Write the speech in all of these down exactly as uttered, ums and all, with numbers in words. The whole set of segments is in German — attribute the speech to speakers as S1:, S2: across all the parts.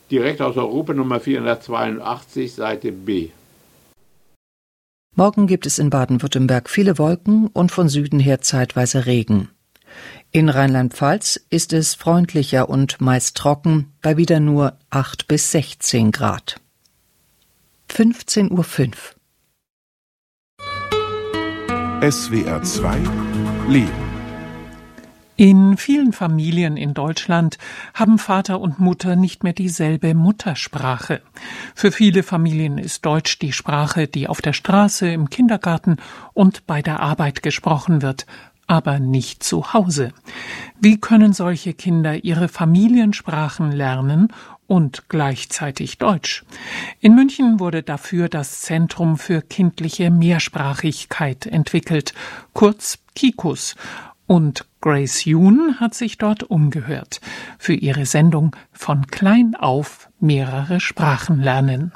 S1: direkt aus Europa Nummer vierhundertzweiundachtzig, Seite B.
S2: Morgen gibt es in Baden-Württemberg viele Wolken und von Süden her zeitweise Regen. In Rheinland-Pfalz ist es freundlicher und meist trocken, bei wieder nur acht bis sechzehn Grad. fünfzehn Uhr fünf.
S3: S W R zwei Leben.
S4: In vielen Familien in Deutschland haben Vater und Mutter nicht mehr dieselbe Muttersprache. Für viele Familien ist Deutsch die Sprache, die auf der Straße, im Kindergarten und bei der Arbeit gesprochen wird, aber nicht zu Hause. Wie können solche Kinder ihre Familiensprachen lernen und gleichzeitig Deutsch? In München wurde dafür das Zentrum für kindliche Mehrsprachigkeit entwickelt, kurz KIKUS. Und Grace Yoon hat sich dort umgehört für ihre Sendung Von klein auf mehrere Sprachen lernen.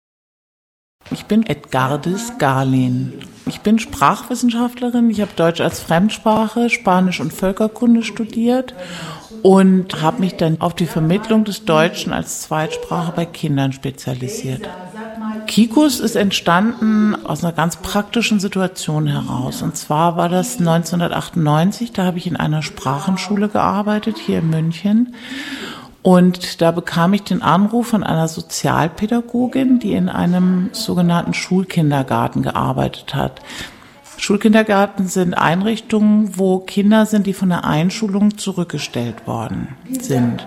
S5: Ich bin Edgardis Garlin. Ich bin Sprachwissenschaftlerin. Ich habe Deutsch als Fremdsprache, Spanisch und Völkerkunde studiert und habe mich dann auf die Vermittlung des Deutschen als Zweitsprache bei Kindern spezialisiert. KIKUS ist entstanden aus einer ganz praktischen Situation heraus. Und zwar war das neunzehnhundertachtundneunzig, da habe ich in einer Sprachenschule gearbeitet, hier in München. Und da bekam ich den Anruf von einer Sozialpädagogin, die in einem sogenannten Schulkindergarten gearbeitet hat. Schulkindergärten sind Einrichtungen, wo Kinder sind, die von der Einschulung zurückgestellt worden sind.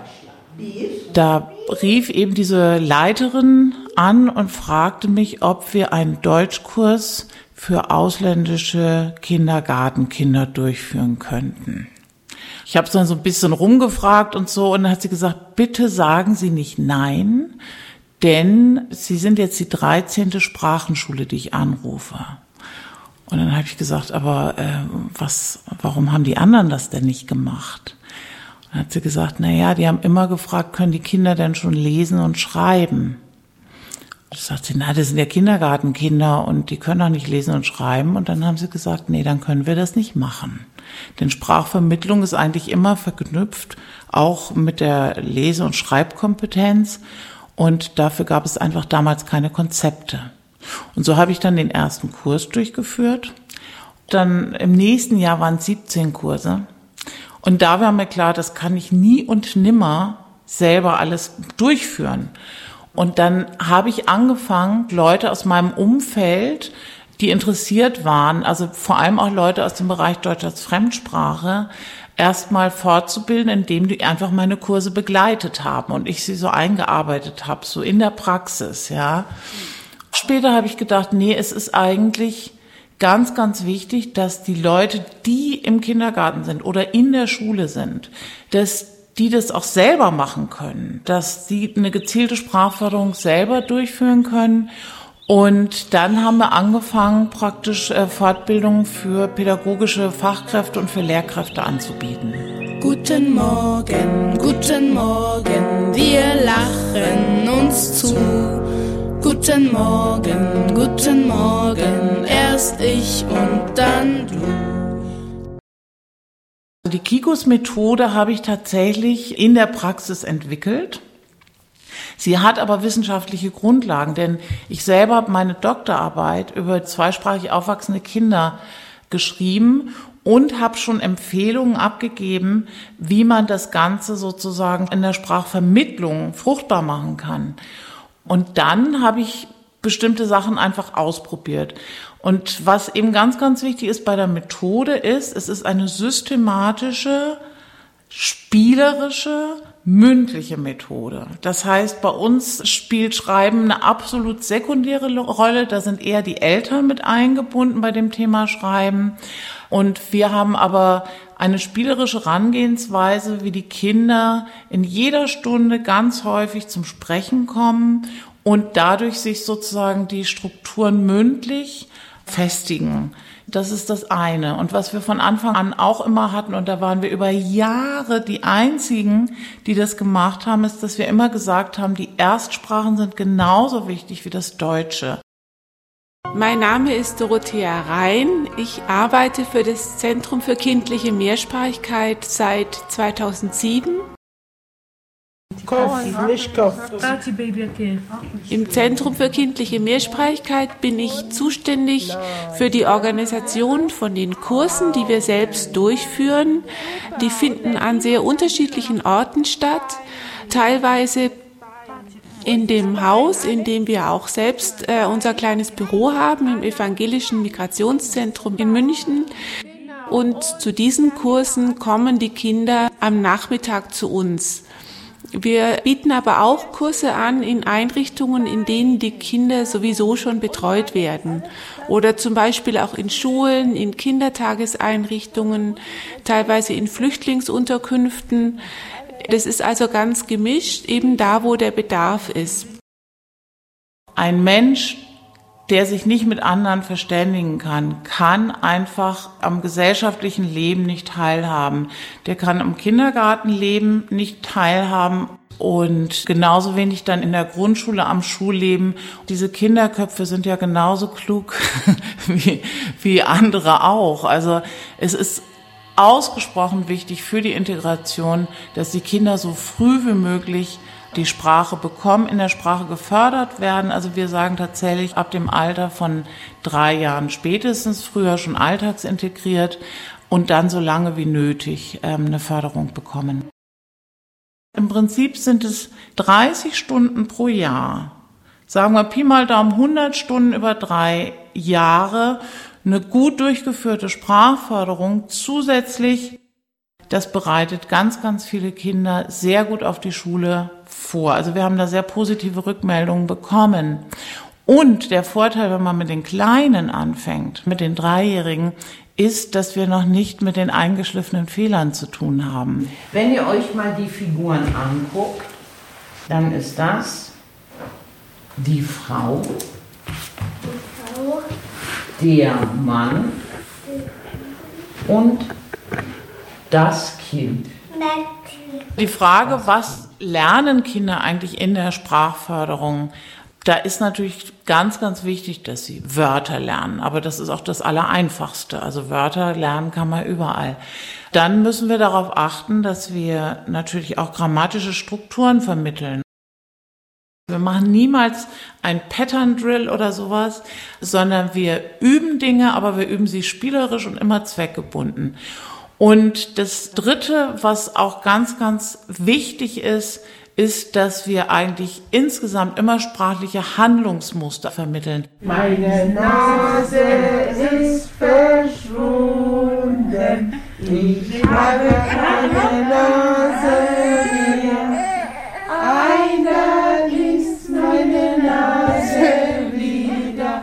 S5: Da rief eben diese Leiterin an und fragte mich, ob wir einen Deutschkurs für ausländische Kindergartenkinder durchführen könnten. Ich habe dann so ein bisschen rumgefragt und so, und dann hat sie gesagt, bitte sagen Sie nicht nein, denn Sie sind jetzt die dreizehnte Sprachenschule, die ich anrufe. Und dann habe ich gesagt, aber äh, was, warum haben die anderen das denn nicht gemacht? Dann hat sie gesagt, na ja, die haben immer gefragt, können die Kinder denn schon lesen und schreiben? Da sagt sie, na, das sind ja Kindergartenkinder und die können doch nicht lesen und schreiben. Und dann haben sie gesagt, nee, dann können wir das nicht machen. Denn Sprachvermittlung ist eigentlich immer verknüpft, auch mit der Lese- und Schreibkompetenz. Und dafür gab es einfach damals keine Konzepte. Und so habe ich dann den ersten Kurs durchgeführt. Dann im nächsten Jahr waren es siebzehn Kurse. Und da war mir klar, das kann ich nie und nimmer selber alles durchführen. Und dann habe ich angefangen, Leute aus meinem Umfeld, die interessiert waren, also vor allem auch Leute aus dem Bereich Deutsch als Fremdsprache, erstmal fortzubilden, indem die einfach meine Kurse begleitet haben und ich sie so eingearbeitet habe, so in der Praxis, ja. Später habe ich gedacht, nee, es ist eigentlich ganz, ganz wichtig, dass die Leute, die im Kindergarten sind oder in der Schule sind, dass die das auch selber machen können, dass die eine gezielte Sprachförderung selber durchführen können. Und dann haben wir angefangen, praktisch äh, Fortbildungen für pädagogische Fachkräfte und für Lehrkräfte anzubieten.
S6: Guten Morgen, guten Morgen, wir lachen uns zu. Guten Morgen, guten Morgen, erst ich und dann du.
S5: Die KIKUS-Methode habe ich tatsächlich in der Praxis entwickelt. Sie hat aber wissenschaftliche Grundlagen, denn ich selber habe meine Doktorarbeit über zweisprachig aufwachsende Kinder geschrieben und habe schon Empfehlungen abgegeben, wie man das Ganze sozusagen in der Sprachvermittlung fruchtbar machen kann. Und dann habe ich bestimmte Sachen einfach ausprobiert. Und was eben ganz, ganz wichtig ist bei der Methode ist, es ist eine systematische, spielerische, mündliche Methode. Das heißt, bei uns spielt Schreiben eine absolut sekundäre Rolle. Da sind eher die Eltern mit eingebunden bei dem Thema Schreiben. Und wir haben aber eine spielerische Herangehensweise, wie die Kinder in jeder Stunde ganz häufig zum Sprechen kommen und dadurch sich sozusagen die Strukturen mündlich festigen. Das ist das eine. Und was wir von Anfang an auch immer hatten, und da waren wir über Jahre die Einzigen, die das gemacht haben, ist, dass wir immer gesagt haben, die Erstsprachen sind genauso wichtig wie das Deutsche.
S7: Mein Name ist Dorothea Rhein. Ich arbeite für das Zentrum für kindliche Mehrsprachigkeit seit zweitausendsieben. Im Zentrum für kindliche Mehrsprachigkeit bin ich zuständig für die Organisation von den Kursen, die wir selbst durchführen. Die finden an sehr unterschiedlichen Orten statt, teilweise in dem Haus, in dem wir auch selbst äh, unser kleines Büro haben, im Evangelischen Migrationszentrum in München. Und zu diesen Kursen kommen die Kinder am Nachmittag zu uns. Wir bieten aber auch Kurse an in Einrichtungen, in denen die Kinder sowieso schon betreut werden. Oder zum Beispiel auch in Schulen, in Kindertageseinrichtungen, teilweise in Flüchtlingsunterkünften. Das ist also ganz gemischt, eben da, wo der Bedarf ist.
S5: Ein Mensch, der sich nicht mit anderen verständigen kann, kann einfach am gesellschaftlichen Leben nicht teilhaben. Der kann am Kindergartenleben nicht teilhaben und genauso wenig dann in der Grundschule am Schulleben. Diese Kinderköpfe sind ja genauso klug wie, wie andere auch. Also es ist ausgesprochen wichtig für die Integration, dass die Kinder so früh wie möglich die Sprache bekommen, in der Sprache gefördert werden. Also wir sagen tatsächlich ab dem Alter von drei Jahren spätestens, früher schon alltagsintegriert und dann so lange wie nötig ähm, eine Förderung bekommen. Im Prinzip sind es dreißig Stunden pro Jahr. Sagen wir Pi mal Daumen hundert Stunden über drei Jahre, eine gut durchgeführte Sprachförderung zusätzlich. Das bereitet ganz, ganz viele Kinder sehr gut auf die Schule vor. Also wir haben da sehr positive Rückmeldungen bekommen. Und der Vorteil, wenn man mit den Kleinen anfängt, mit den Dreijährigen, ist, dass wir noch nicht mit den eingeschliffenen Fehlern zu tun haben.
S8: Wenn ihr euch mal die Figuren anguckt, dann ist das die Frau, der Mann und das Kind.
S5: Die Frage, was lernen Kinder eigentlich in der Sprachförderung? Da ist natürlich ganz, ganz wichtig, dass sie Wörter lernen. Aber das ist auch das Allereinfachste. Also Wörter lernen kann man überall. Dann müssen wir darauf achten, dass wir natürlich auch grammatische Strukturen vermitteln. Wir machen niemals ein Pattern Drill oder sowas, sondern wir üben Dinge, aber wir üben sie spielerisch und immer zweckgebunden. Und das Dritte, was auch ganz, ganz wichtig ist, ist, dass wir eigentlich insgesamt immer sprachliche Handlungsmuster vermitteln.
S9: Meine Nase ist verschwunden, ich habe keine Nase mehr. Einer ist meine Nase wieder.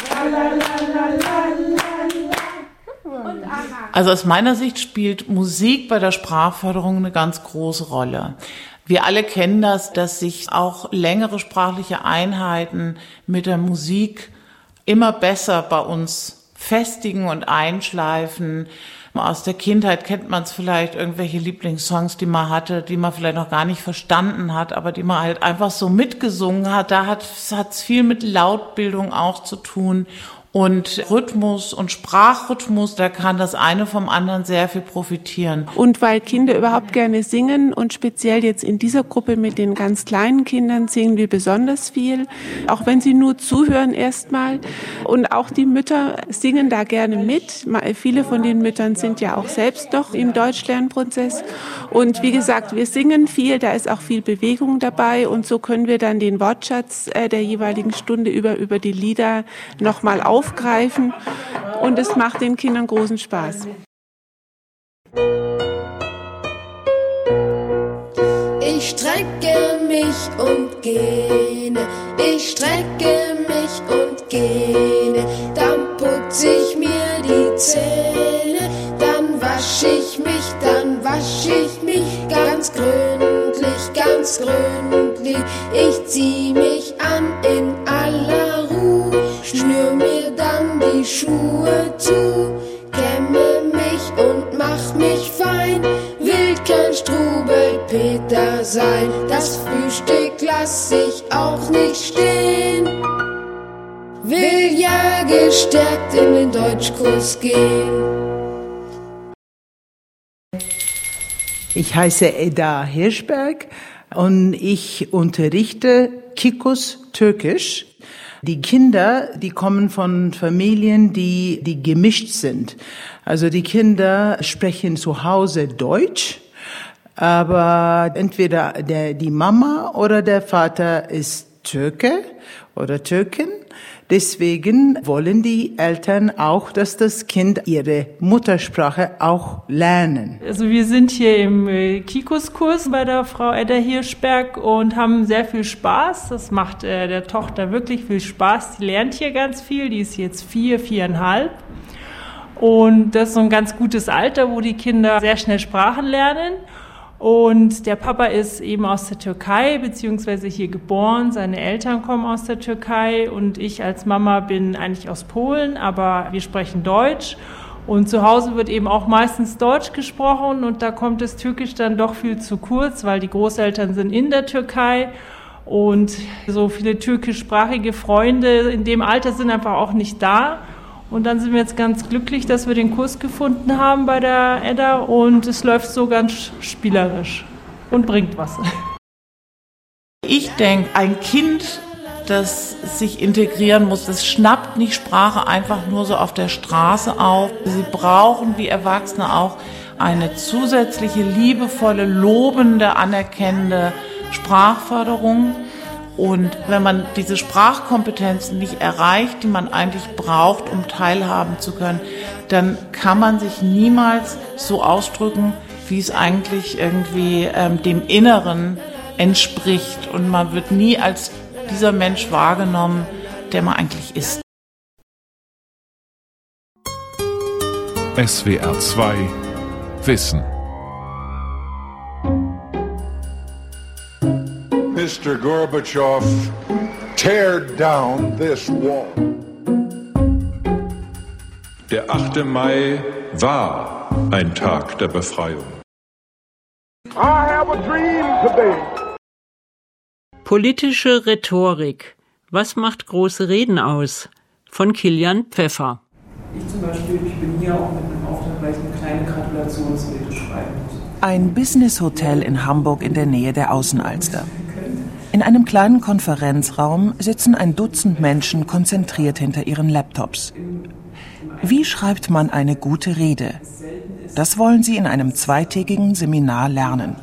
S5: Also aus meiner Sicht spielt Musik bei der Sprachförderung eine ganz große Rolle. Wir alle kennen das, dass sich auch längere sprachliche Einheiten mit der Musik immer besser bei uns festigen und einschleifen. Aus der Kindheit kennt man es vielleicht, irgendwelche Lieblingssongs, die man hatte, die man vielleicht noch gar nicht verstanden hat, aber die man halt einfach so mitgesungen hat. Da hat es viel mit Lautbildung auch zu tun. Und Rhythmus und Sprachrhythmus, da kann das eine vom anderen sehr viel profitieren.
S7: Und weil Kinder überhaupt gerne singen und speziell jetzt in dieser Gruppe mit den ganz kleinen Kindern singen wir besonders viel, auch wenn sie nur zuhören erstmal. Und auch die Mütter singen da gerne mit. Viele von den Müttern sind ja auch selbst noch im Deutschlernprozess. Und wie gesagt, wir singen viel, da ist auch viel Bewegung dabei und so können wir dann den Wortschatz der jeweiligen Stunde über, über die Lieder nochmal aufnehmen. Aufgreifen und es macht den Kindern großen Spaß.
S6: Ich strecke mich und gähne, ich strecke mich und gähne, dann putze ich mir die Zähne, dann wasch ich mich, dann wasch ich mich ganz gründlich, ganz gründlich. Ich zieh mich an in aller Ruhe, schnür mir dann die Schuhe zu, kämme mich und mach mich fein, will kein Strubelpeter sein, das Frühstück lass ich auch nicht stehen, will ja gestärkt in den Deutschkurs gehen.
S10: Ich heiße Edda Hirschberg,
S8: und ich unterrichte Kikus Türkisch. Die Kinder, die kommen von Familien, die, die gemischt sind. Also die Kinder sprechen zu Hause Deutsch, aber entweder der, die Mama oder der Vater ist Türke oder Türkin. Deswegen wollen die Eltern auch, dass das Kind ihre Muttersprache auch lernen.
S10: Also wir sind hier im Kikus-Kurs bei der Frau Edda Hirschberg und haben sehr viel Spaß. Das macht äh, der Tochter wirklich viel Spaß. Die lernt hier ganz viel. Die ist jetzt vier, viereinhalb. Und das ist so ein ganz gutes Alter, wo die Kinder sehr schnell Sprachen lernen. Und der Papa ist eben aus der Türkei, beziehungsweise hier geboren. Seine Eltern kommen aus der Türkei und ich als Mama bin eigentlich aus Polen, aber wir sprechen Deutsch. Und zu Hause wird eben auch meistens Deutsch gesprochen und da kommt das Türkisch dann doch viel zu kurz, weil die Großeltern sind in der Türkei und so viele türkischsprachige Freunde in dem Alter sind einfach auch nicht da. Und dann sind wir jetzt ganz glücklich, dass wir den Kurs gefunden haben bei der Edda und es läuft so ganz spielerisch und bringt was.
S5: Ich denke, ein Kind, das sich integrieren muss, das schnappt nicht Sprache einfach nur so auf der Straße auf. Sie brauchen, wie Erwachsene auch, eine zusätzliche, liebevolle, lobende, anerkennende Sprachförderung. Und wenn man diese Sprachkompetenzen nicht erreicht, die man eigentlich braucht, um teilhaben zu können, dann kann man sich niemals so ausdrücken, wie es eigentlich irgendwie ähm, dem Inneren entspricht. Und man wird nie als dieser Mensch wahrgenommen, der man eigentlich ist.
S3: S W R zwei Wissen.
S11: Mister Gorbatschow, tear down this wall.
S12: Der achte Mai war ein Tag der Befreiung.
S11: I have a dream today.
S13: Politische Rhetorik. Was macht große Reden aus? Von Kilian Pfeffer.
S14: Ich zum Beispiel, ich bin hier auch mit einem Auftrag, weil ich eine kleine Gratulationsrede schreiben muss.
S2: Ein Business-Hotel in Hamburg in der Nähe der Außenalster. In einem kleinen Konferenzraum sitzen ein Dutzend Menschen konzentriert hinter ihren Laptops. Wie schreibt man eine gute Rede? Das wollen sie in einem zweitägigen Seminar lernen.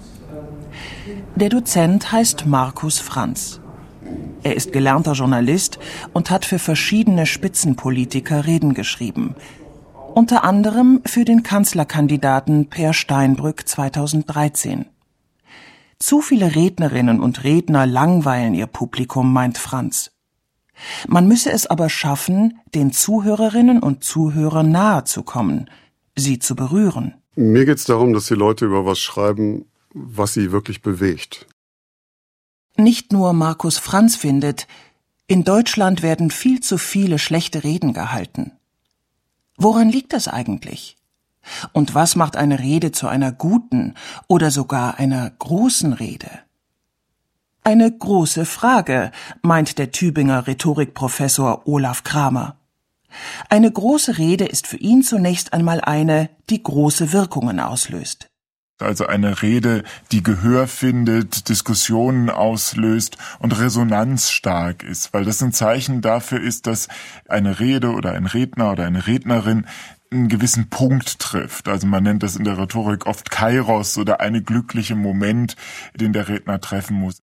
S2: Der Dozent heißt Markus Franz. Er ist gelernter Journalist und hat für verschiedene Spitzenpolitiker Reden geschrieben. Unter anderem für den Kanzlerkandidaten Peer Steinbrück zweitausenddreizehn. Zu viele Rednerinnen und Redner langweilen ihr Publikum, meint Franz. Man müsse es aber schaffen, den Zuhörerinnen und Zuhörern nahe zu kommen, sie zu berühren.
S15: Mir geht es darum, dass die Leute über was schreiben, was sie wirklich bewegt.
S2: Nicht nur Markus Franz findet, in Deutschland werden viel zu viele schlechte Reden gehalten. Woran liegt das eigentlich? Und was macht eine Rede zu einer guten oder sogar einer großen Rede? Eine große Frage, meint der Tübinger Rhetorikprofessor Olaf Kramer. Eine große Rede ist für ihn zunächst einmal eine, die große Wirkungen auslöst.
S16: Also eine Rede, die Gehör findet, Diskussionen auslöst und resonanzstark ist, weil das ein Zeichen dafür ist, dass eine Rede oder ein Redner oder eine Rednerin einen gewissen Punkt trifft. Also man nennt das in der Rhetorik oft Kairos oder eine glückliche Moment, den der Redner treffen muss.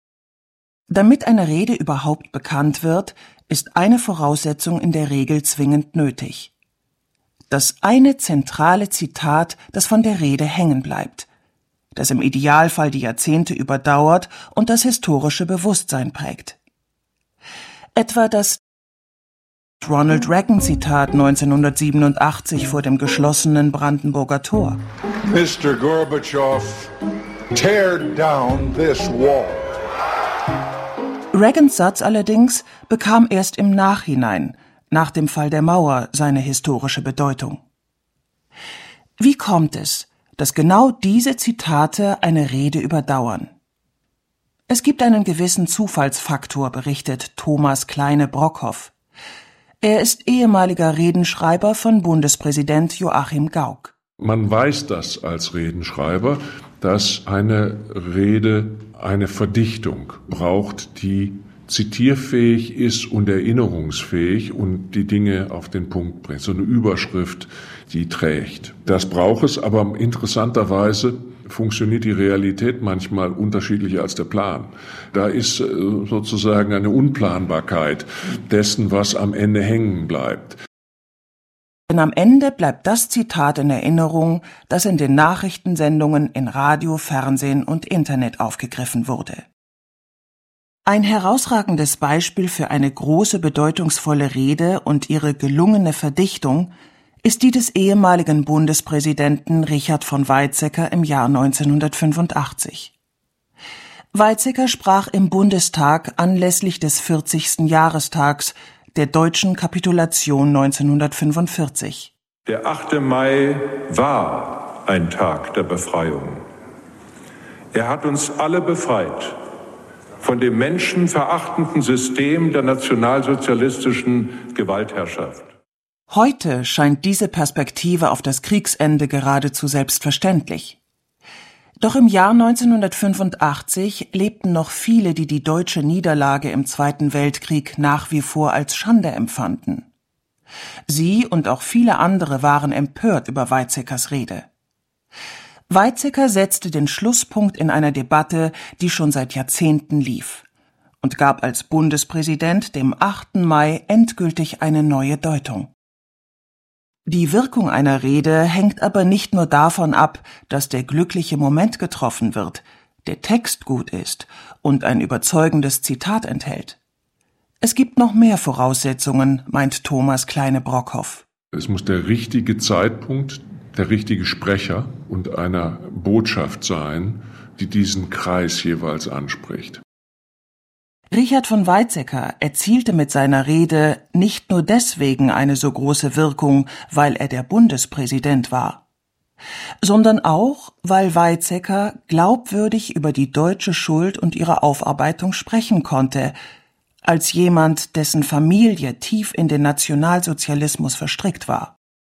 S2: Damit eine Rede überhaupt bekannt wird, ist eine Voraussetzung in der Regel zwingend nötig. Das eine zentrale Zitat, das von der Rede hängen bleibt, das im Idealfall die Jahrzehnte überdauert und das historische Bewusstsein prägt. Etwa das Ronald Reagan-Zitat neunzehnhundertsiebenundachtzig vor dem geschlossenen Brandenburger Tor.
S11: Mister Gorbatschow, tear down this wall.
S2: Reagans Satz allerdings bekam erst im Nachhinein, nach dem Fall der Mauer, seine historische Bedeutung. Wie kommt es, dass genau diese Zitate eine Rede überdauern? Es gibt einen gewissen Zufallsfaktor, berichtet Thomas Kleine-Brockhoff. Er ist ehemaliger Redenschreiber von Bundespräsident Joachim Gauck.
S12: Man weiß das als Redenschreiber, dass eine Rede eine Verdichtung braucht, die zitierfähig ist und erinnerungsfähig und die Dinge auf den Punkt bringt. So eine Überschrift, die trägt. Das braucht es, aber interessanterweise funktioniert die Realität manchmal unterschiedlicher als der Plan. Da ist sozusagen eine Unplanbarkeit dessen, was am Ende hängen bleibt.
S17: Denn am Ende bleibt das Zitat in Erinnerung, das in den Nachrichtensendungen in Radio, Fernsehen und Internet aufgegriffen wurde. Ein herausragendes Beispiel für eine große, bedeutungsvolle Rede und ihre gelungene Verdichtung ist die des ehemaligen Bundespräsidenten Richard von Weizsäcker im Jahr neunzehnhundertfünfundachtzig. Weizsäcker sprach im Bundestag anlässlich des vierzigsten Jahrestags der deutschen Kapitulation neunzehnhundertfünfundvierzig.
S12: Der achte Mai war ein Tag der Befreiung. Er hat uns alle befreit von dem menschenverachtenden System der nationalsozialistischen Gewaltherrschaft.
S17: Heute scheint diese Perspektive auf das Kriegsende geradezu selbstverständlich. Doch im Jahr neunzehnhundertfünfundachtzig lebten noch viele, die die deutsche Niederlage im Zweiten Weltkrieg nach wie vor als Schande empfanden. Sie und auch viele andere waren empört über Weizsäckers Rede. Weizsäcker setzte den Schlusspunkt in einer Debatte, die schon seit Jahrzehnten lief, und gab als Bundespräsident dem achten Mai endgültig eine neue Deutung. Die Wirkung einer Rede hängt aber nicht nur davon ab, dass der glückliche Moment getroffen wird, der Text gut ist und ein überzeugendes Zitat enthält. Es gibt noch mehr Voraussetzungen, meint Thomas Kleine-Brockhoff.
S12: Es muss der richtige Zeitpunkt, der richtige Sprecher und einer Botschaft sein, die diesen Kreis jeweils anspricht.
S17: Richard von Weizsäcker erzielte mit seiner Rede nicht nur deswegen eine so große Wirkung, weil er der Bundespräsident war, sondern auch, weil Weizsäcker glaubwürdig über die deutsche Schuld und ihre Aufarbeitung sprechen konnte, als jemand, dessen Familie tief in den Nationalsozialismus verstrickt war.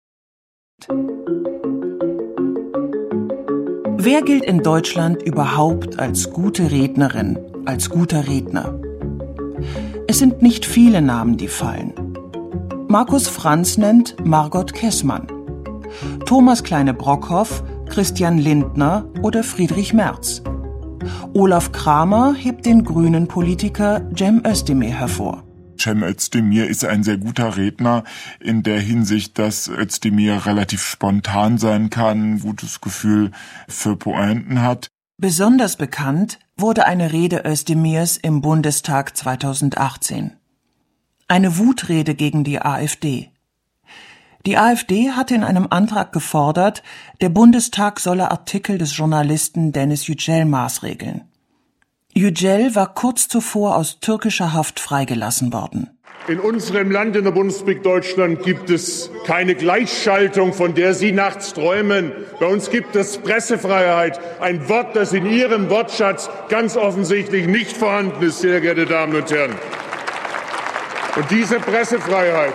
S17: Wer gilt in Deutschland überhaupt als gute Rednerin, als guter Redner? Es sind nicht viele Namen, die fallen. Markus Franz nennt Margot Kessmann, Thomas Kleine-Brockhoff, Christian Lindner oder Friedrich Merz. Olaf Kramer hebt den grünen Politiker Cem Özdemir hervor.
S16: Cem Özdemir ist ein sehr guter Redner in der Hinsicht, dass Özdemir relativ spontan sein kann, ein gutes Gefühl für Pointen hat.
S17: Besonders bekannt wurde eine Rede Özdemirs im Bundestag zweitausendachtzehn. Eine Wutrede gegen die AfD. Die AfD hatte in einem Antrag gefordert, der Bundestag solle Artikel des Journalisten Deniz Yücel maßregeln. Yücel war kurz zuvor aus türkischer Haft freigelassen worden.
S11: In unserem Land, in der Bundesrepublik Deutschland, gibt es keine Gleichschaltung, von der Sie nachts träumen. Bei uns gibt es Pressefreiheit, ein Wort, das in Ihrem Wortschatz ganz offensichtlich nicht vorhanden ist, sehr geehrte Damen und Herren. Und diese Pressefreiheit,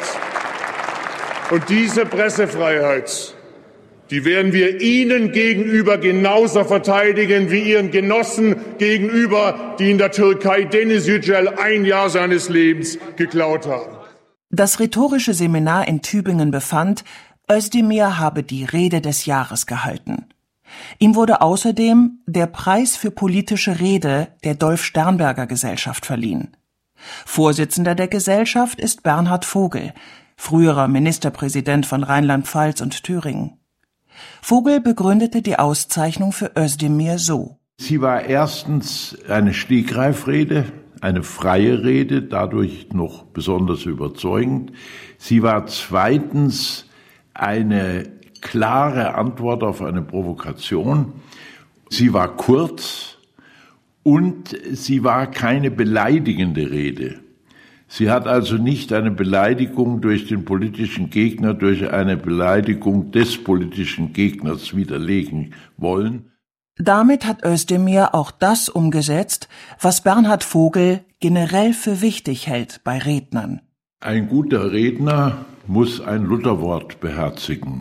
S11: und diese Pressefreiheit, die werden wir Ihnen gegenüber genauso verteidigen wie Ihren Genossen gegenüber, die in der Türkei Deniz Yücel ein Jahr seines Lebens geklaut haben.
S17: Das rhetorische Seminar in Tübingen befand, Özdemir habe die Rede des Jahres gehalten. Ihm wurde außerdem der Preis für politische Rede der Dolf-Sternberger-Gesellschaft verliehen. Vorsitzender der Gesellschaft ist Bernhard Vogel, früherer Ministerpräsident von Rheinland-Pfalz und Thüringen. Vogel begründete die Auszeichnung für Özdemir so.
S18: Sie war erstens eine Stegreifrede, eine freie Rede, dadurch noch besonders überzeugend. Sie war zweitens eine klare Antwort auf eine Provokation. Sie war kurz und sie war keine beleidigende Rede. Sie hat also nicht eine Beleidigung durch den politischen Gegner, durch eine Beleidigung des politischen Gegners widerlegen wollen.
S17: Damit hat Özdemir auch das umgesetzt, was Bernhard Vogel generell für wichtig hält bei Rednern.
S18: Ein guter Redner muss ein Lutherwort beherzigen.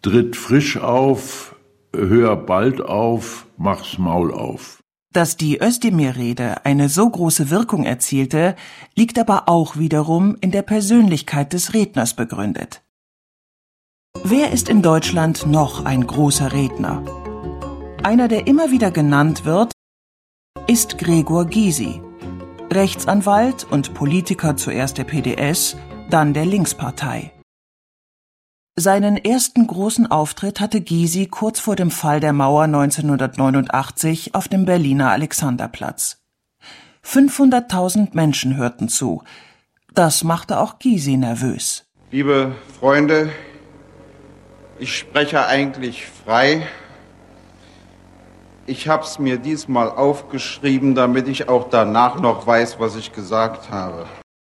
S18: tritt frisch auf, hör bald auf, mach's Maul auf.
S17: Dass die Özdemir-Rede eine so große Wirkung erzielte, liegt aber auch wiederum in der Persönlichkeit des Redners begründet. Wer ist in Deutschland noch ein großer Redner? Einer, der immer wieder genannt wird, ist Gregor Gysi, Rechtsanwalt und Politiker zuerst der P D S, dann der Linkspartei. Seinen ersten großen Auftritt hatte Gysi kurz vor dem Fall der Mauer neunzehnhundertneunundachtzig auf dem Berliner Alexanderplatz. fünfhunderttausend Menschen hörten zu. Das machte auch Gysi nervös.
S19: Liebe Freunde, ich spreche eigentlich frei. Ich habe es mir diesmal aufgeschrieben, damit ich auch danach noch weiß, was ich gesagt habe.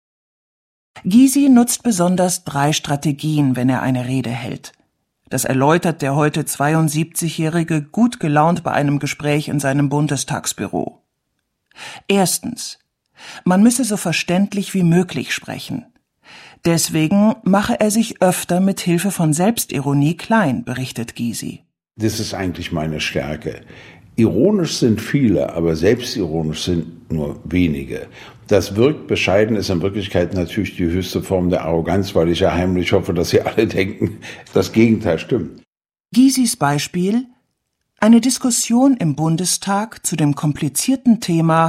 S17: Gysi nutzt besonders drei Strategien, wenn er eine Rede hält. Das erläutert der heute zweiundsiebzigjährige gut gelaunt bei einem Gespräch in seinem Bundestagsbüro. Erstens: Man müsse so verständlich wie möglich sprechen. Deswegen mache er sich öfter mit Hilfe von Selbstironie klein, berichtet Gysi.
S18: Das ist eigentlich meine Stärke. Ironisch sind viele, aber selbstironisch sind nur wenige. Das wirkt bescheiden, ist in Wirklichkeit natürlich die höchste Form der Arroganz, weil ich ja heimlich hoffe, dass Sie alle denken, das Gegenteil stimmt.
S17: Gysis Beispiel: Eine Diskussion im Bundestag zu dem komplizierten Thema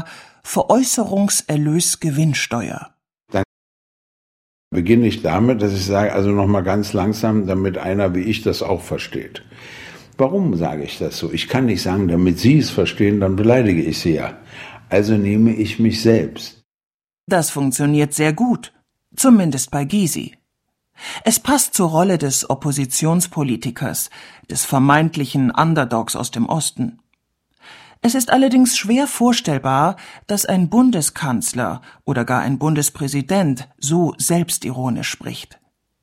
S17: Veräußerungserlösgewinnsteuer.
S18: Dann beginne ich damit, dass ich sage, also nochmal ganz langsam, damit einer wie ich das auch versteht. Warum sage ich das so? Ich kann nicht sagen, damit Sie es verstehen, dann beleidige ich Sie ja. Also nehme ich mich selbst.
S17: Das funktioniert sehr gut, zumindest bei Gysi. Es passt zur Rolle des Oppositionspolitikers, des vermeintlichen Underdogs aus dem Osten. Es ist allerdings schwer vorstellbar, dass ein Bundeskanzler oder gar ein Bundespräsident so selbstironisch spricht.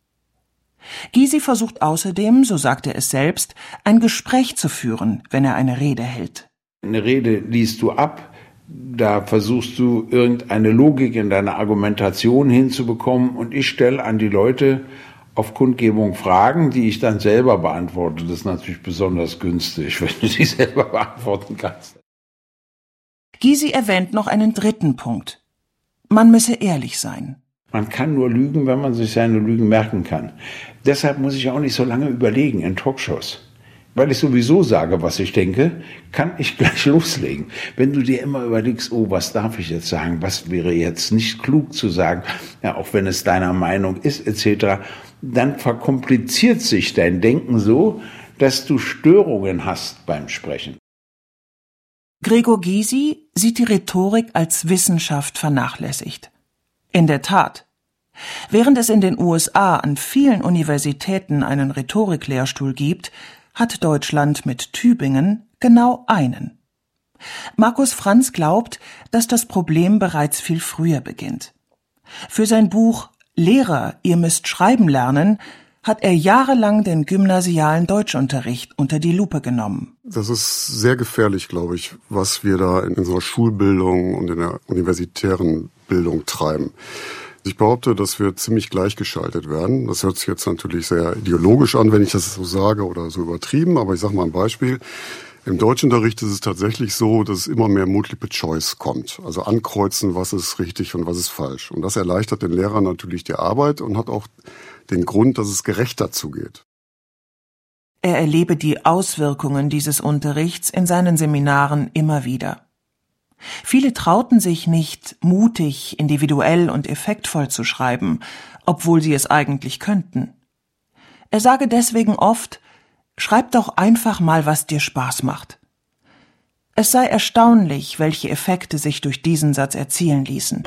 S17: Gysi versucht außerdem, so sagt er es selbst, ein Gespräch zu führen, wenn er eine Rede hält.
S18: Eine Rede liest du ab, da versuchst du irgendeine Logik in deiner Argumentation hinzubekommen und ich stelle an die Leute auf Kundgebung Fragen, die ich dann selber beantworte. Das ist natürlich besonders günstig, wenn du sie selber beantworten kannst.
S17: Gysi erwähnt noch einen dritten Punkt. Man müsse ehrlich sein.
S18: Man kann nur lügen, wenn man sich seine Lügen merken kann. Deshalb muss ich auch nicht so lange überlegen in Talkshows. Weil ich sowieso sage, was ich denke, kann ich gleich loslegen. Wenn du dir immer überlegst, oh, was darf ich jetzt sagen, was wäre jetzt nicht klug zu sagen, ja, auch wenn es deiner Meinung ist, et cetera, dann verkompliziert sich dein Denken so, dass du Störungen hast beim Sprechen.
S17: Gregor Gysi sieht die Rhetorik als Wissenschaft vernachlässigt. In der Tat. Während es in den U S A an vielen Universitäten einen Rhetoriklehrstuhl gibt, hat Deutschland mit Tübingen genau einen. Markus Franz glaubt, dass das Problem bereits viel früher beginnt. Für sein Buch »Lehrer, ihr müsst schreiben lernen« hat er jahrelang den gymnasialen Deutschunterricht unter die Lupe genommen.
S15: Das ist sehr gefährlich, glaube ich, was wir da in unserer Schulbildung und in der universitären Bildung treiben. Ich behaupte, dass wir ziemlich gleichgeschaltet werden. Das hört sich jetzt natürlich sehr ideologisch an, wenn ich das so sage oder so übertrieben, aber ich sage mal ein Beispiel. Im Deutschunterricht ist es tatsächlich so, dass immer mehr Multiple Choice kommt. Also ankreuzen, was ist richtig und was ist falsch. Und das erleichtert den Lehrern natürlich die Arbeit und hat auch den Grund, dass es gerechter zugeht.
S17: Er erlebe die Auswirkungen dieses Unterrichts in seinen Seminaren immer wieder. Viele trauten sich nicht, mutig, individuell und effektvoll zu schreiben, obwohl sie es eigentlich könnten. Er sage deswegen oft: Schreib doch einfach mal, was dir Spaß macht. Es sei erstaunlich, welche Effekte sich durch diesen Satz erzielen ließen.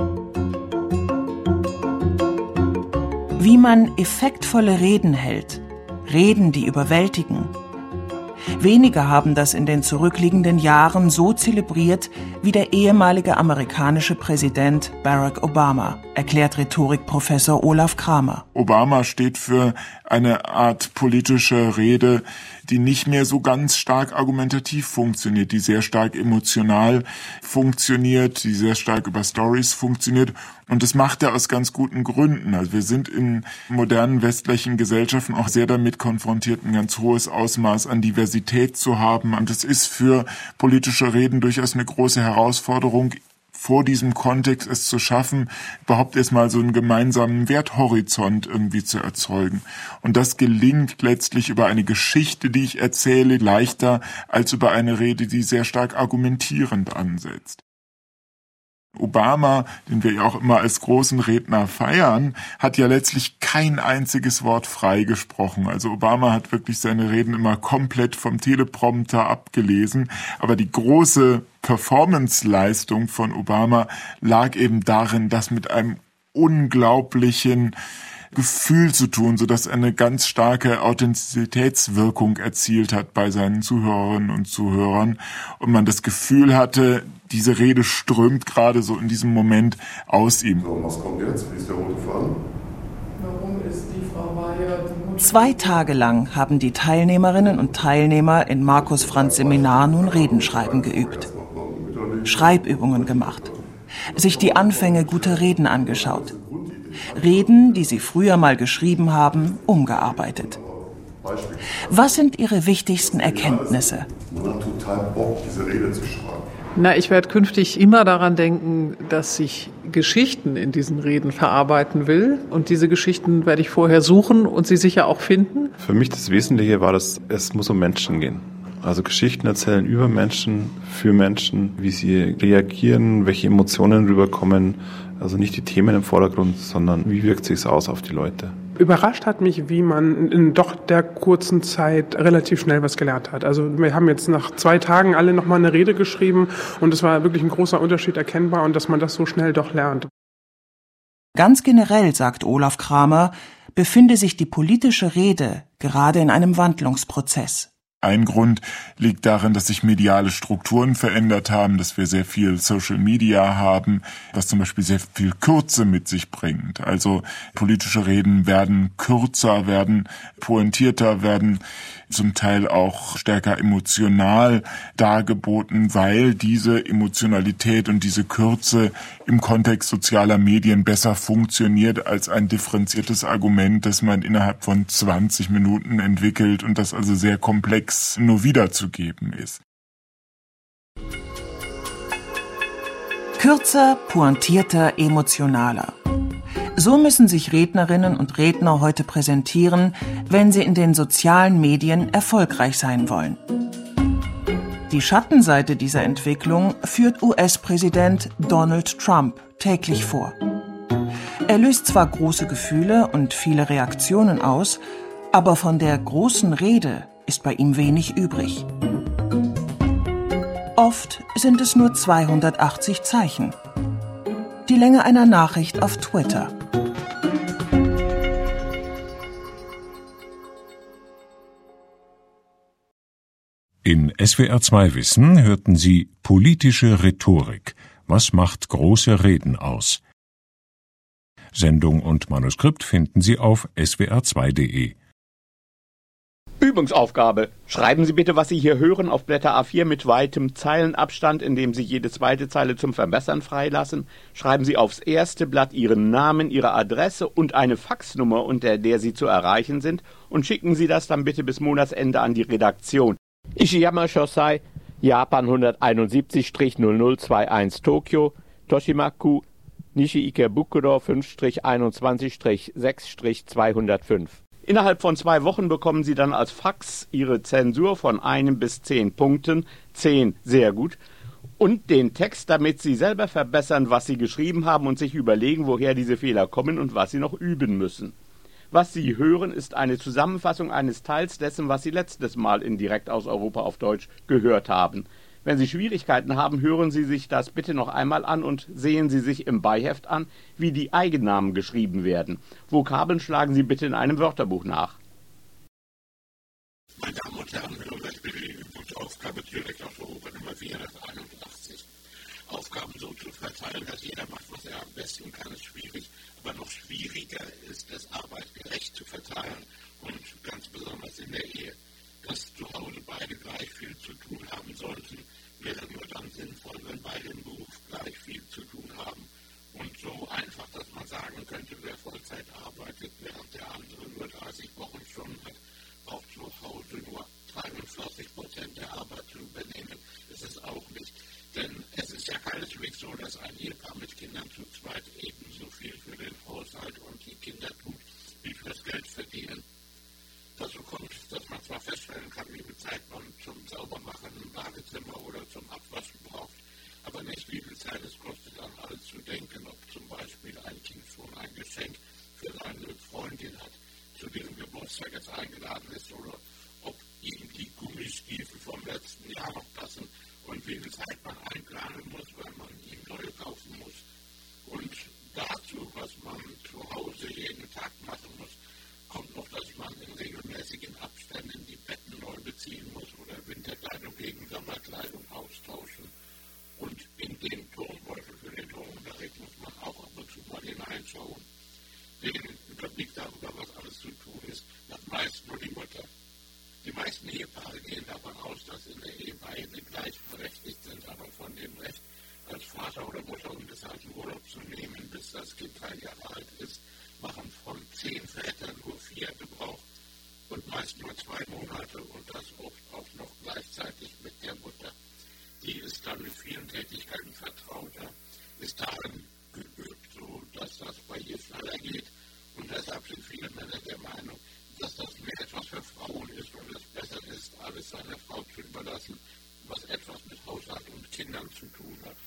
S17: Wie man effektvolle Reden hält, Reden, die überwältigen. Wenige haben das in den zurückliegenden Jahren so zelebriert wie der ehemalige amerikanische Präsident Barack Obama, erklärt Rhetorikprofessor Olaf Kramer.
S16: Obama steht für eine Art politische Rede, die nicht mehr so ganz stark argumentativ funktioniert, die sehr stark emotional funktioniert, die sehr stark über Stories funktioniert. Und das macht er aus ganz guten Gründen. Also wir sind in modernen westlichen Gesellschaften auch sehr damit konfrontiert, ein ganz hohes Ausmaß an Diversität zu haben. Und es ist für politische Reden durchaus eine große Herausforderung, vor diesem Kontext es zu schaffen, überhaupt erstmal so einen gemeinsamen Werthorizont irgendwie zu erzeugen. Und das gelingt letztlich über eine Geschichte, die ich erzähle, leichter als über eine Rede, die sehr stark argumentierend ansetzt. Obama, den wir ja auch immer als großen Redner feiern, hat ja letztlich kein einziges Wort freigesprochen. Also Obama hat wirklich seine Reden immer komplett vom Teleprompter abgelesen. Aber die große Performance-Leistung von Obama lag eben darin, das mit einem unglaublichen Gefühl zu tun, sodass er eine ganz starke Authentizitätswirkung erzielt hat bei seinen Zuhörerinnen und Zuhörern und man das Gefühl hatte, diese Rede strömt gerade so in diesem Moment aus ihm.
S15: So, was kommt jetzt? Wie ist der rote Faden?
S14: Warum ist die Frau Bayer die Mutter?
S17: Zwei Tage lang haben die Teilnehmerinnen und Teilnehmer in Markus Franz Seminar nun Redenschreiben geübt. Schreibübungen gemacht. Sich die Anfänge guter Reden angeschaut. Reden, die sie früher mal geschrieben haben, umgearbeitet. Was sind Ihre wichtigsten Erkenntnisse?
S15: Man hat total Bock, diese Rede zu schreiben.
S20: Na, ich werde künftig immer daran denken, dass ich Geschichten in diesen Reden verarbeiten will. Und diese Geschichten werde ich vorher suchen und sie sicher auch finden.
S21: Für mich das Wesentliche war, dass es muss um Menschen gehen. Also Geschichten erzählen über Menschen, für Menschen, wie sie reagieren, welche Emotionen rüberkommen. Also nicht die Themen im Vordergrund, sondern wie wirkt sich's aus auf die Leute.
S22: Überrascht hat mich, wie man in doch der kurzen Zeit relativ schnell was gelernt hat. Also wir haben jetzt nach zwei Tagen alle nochmal eine Rede geschrieben und es war wirklich ein großer Unterschied erkennbar und dass man das so schnell doch lernt.
S17: Ganz generell, sagt Olaf Kramer, befinde sich die politische Rede gerade in einem Wandlungsprozess.
S16: Ein Grund liegt darin, dass sich mediale Strukturen verändert haben, dass wir sehr viel Social Media haben, was zum Beispiel sehr viel Kürze mit sich bringt. Also politische Reden werden kürzer, werden pointierter, werden zum Teil auch stärker emotional dargeboten, weil diese Emotionalität und diese Kürze im Kontext sozialer Medien besser funktioniert als ein differenziertes Argument, das man innerhalb von zwanzig Minuten entwickelt und das also sehr komplex nur wiederzugeben ist.
S17: Kürzer, pointierter, emotionaler. So müssen sich Rednerinnen und Redner heute präsentieren, wenn sie in den sozialen Medien erfolgreich sein wollen. Die Schattenseite dieser Entwicklung führt U S-Präsident Donald Trump täglich vor. Er löst zwar große Gefühle und viele Reaktionen aus, aber von der großen Rede ist bei ihm wenig übrig. Oft sind es nur zweihundertachtzig Zeichen. Die Länge einer Nachricht auf Twitter.
S3: In S W R zwei Wissen hörten Sie Politische Rhetorik. Was macht große Reden aus? Sendung und Manuskript finden Sie auf s w r zwei punkt de.
S1: Übungsaufgabe. Schreiben Sie bitte, was Sie hier hören, auf Blätter A vier mit weitem Zeilenabstand, indem Sie jede zweite Zeile zum Verbessern freilassen. Schreiben Sie aufs erste Blatt Ihren Namen, Ihre Adresse und eine Faxnummer, unter der Sie zu erreichen sind, und schicken Sie das dann bitte bis Monatsende an die Redaktion. Ishiyama Shosai, Japan hunderteinundsiebzig null null einundzwanzig Tokio, Toshimaku, Nishi Ikebukuro fünf einundzwanzig sechs zweihundertfünf. Innerhalb von zwei Wochen bekommen Sie dann als Fax Ihre Zensur von einem bis zehn Punkten, zehn sehr gut, und den Text, damit Sie selber verbessern, was Sie geschrieben haben und sich überlegen, woher diese Fehler kommen und was Sie noch üben müssen. Was Sie hören, ist eine Zusammenfassung eines Teils dessen, was Sie letztes Mal in Direkt aus Europa auf Deutsch gehört haben. Wenn Sie Schwierigkeiten haben, hören Sie sich das bitte noch einmal an und sehen Sie sich im Beiheft an, wie die Eigennamen geschrieben werden. Vokabeln schlagen Sie bitte in einem Wörterbuch nach.
S4: Meine Damen und Herren, ich bin die Übungsaufgabe direkt aus der Oper Nummer vierhunderteinundachtzig. Aufgaben so zu verteilen, dass jeder macht, was er am besten kann, ist schwierig. Aber noch schwieriger ist es, Arbeit gerecht zu verteilen und ganz besonders in der Ehe. Dass zu Hause beide gleich viel zu tun haben sollten, wäre nur dann sinnvoll, wenn beide im Beruf gleich viel zu tun haben. Und so einfach, dass man sagen könnte, wer Vollzeit arbeitet, während der andere nur dreißig Wochenstunden hat, braucht zu Hause nur dreiundvierzig Prozent der Arbeit zu übernehmen. Das ist auch nicht. Denn es ist ja keineswegs so, dass ein Ehepaar mit Kindern zu zweit ebenso viel für den Haushalt und die Kinder tut, wie fürs Geld verdienen. Dazu kommt, dass man zwar feststellen kann, wie viel Zeit man zum Saubermachen im Badezimmer oder zum Abwaschen braucht, aber nicht, wie viel Zeit es kostet, an alles zu denken, ob zum Beispiel ein Kind schon ein Geschenk für seine Freundin hat, zu diesem Geburtstag jetzt eingeladen ist, oder ob ihm die Gummistiefel vom letzten Jahr noch passen und wie viel Zeit man einplanen muss, weil man ihm neue kaufen muss. Und dazu, was man zu Hause jeden Tag machen muss, kommt noch, dass man in regelmäßigen Abständen die Betten neu beziehen muss oder Winterkleidung gegen Sommerkleidung austauschen. Und in den Turnbeutel für den Turnunterricht muss man auch ab und zu mal hineinschauen. Den Überblick darüber, was alles zu tun ist, hat meist nur die Mutter. Die meisten Ehepaare gehen davon aus, dass in der Ehe beide gleichberechtigt sind, aber von dem Recht, als Vater oder Mutter unbezahlten Urlaub zu nehmen, bis das Kind drei Jahre alt ist, machen von zehn Vätern nur vier Gebrauch und meist nur zwei Monate und das oft auch noch gleichzeitig mit der Mutter. Die ist dann mit vielen Tätigkeiten vertrauter, ist darin geübt, so dass das bei ihr schneller geht. Und deshalb sind viele Männer der Meinung, dass das mehr etwas für Frauen ist und es besser ist, alles seiner Frau zu überlassen, was etwas mit Haushalt und Kindern zu tun hat.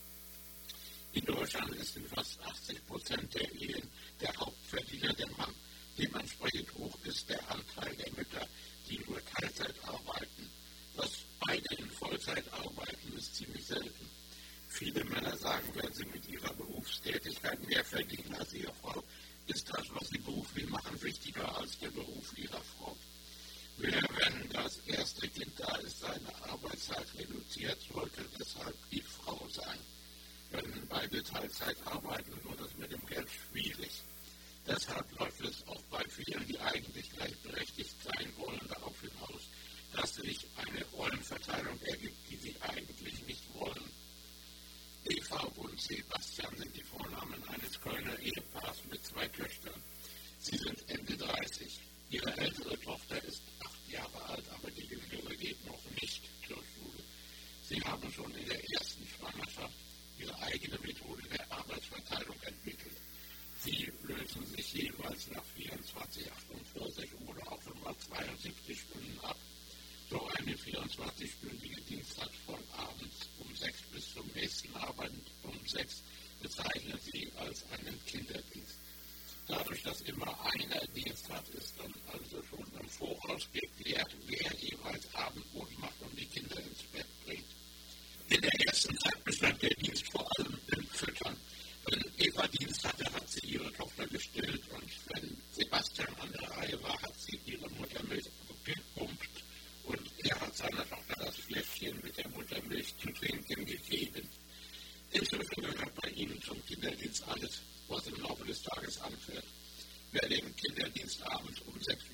S4: In Deutschland ist in fast achtzig Prozent der Ehen der Hauptverdiener der Mann. Dementsprechend hoch ist der Anteil der Mütter, die nur Teilzeit arbeiten. Dass beide in Vollzeit arbeiten, ist ziemlich selten. Viele Männer sagen, wenn sie mit ihrer Berufstätigkeit mehr verdienen als ihre Frau, ist das, was sie beruflich machen, wichtiger als der Beruf ihrer Frau. Wer, wenn das erste Kind da ist, seine Arbeitszeit reduziert, sollte deshalb die Frau sein. Wenn beide Teilzeit arbeiten, wird es mit dem Geld schwierig. Deshalb läuft es auch bei vielen, die eigentlich gleichberechtigt sein wollen, darauf hinaus, dass sich eine Rollenverteilung ergibt, die sie eigentlich nicht wollen. Eva und Sebastian sind die Vornamen eines Kölner Ehepaars mit zwei Töchtern. Sie sind Ende dreißig. Ihre ältere Tochter ist acht Jahre alt, aber die jüngere geht noch nicht zur Schule. Sie haben schon in der ersten Schwangerschaft ihre eigene Methode der Arbeitsverteilung entwickelt. Sie lösen sich jeweils nach vierundzwanzig, achtundvierzig oder auch schon mal zweiundsiebzig Stunden ab. So eine vierundzwanzig-stündige Dienstag von abends um sechs bis zum nächsten Abend um sechs bezeichnen sie als einen Kinderdienst. Dadurch, dass immer einer Dienst hat, ist dann also schon im Voraus geklärt, wer jeweils Abendbrot macht und die Kinder ins Bett bringt. In der ersten Zeit bestand der Dienst vor allem im Füttern. Wenn Eva Dienst hatte, hat sie ihre Tochter gestillt und wenn Sebastian an der Reihe war, hat sie ihre Muttermilch gepumpt und er hat seiner Tochter das Fläschchen mit der Muttermilch zu trinken gegeben. Inzwischen gehört bei ihnen zum Kinderdienst alles, was im Laufe des Tages anfällt. Wer den Kinderdienst abends um sechs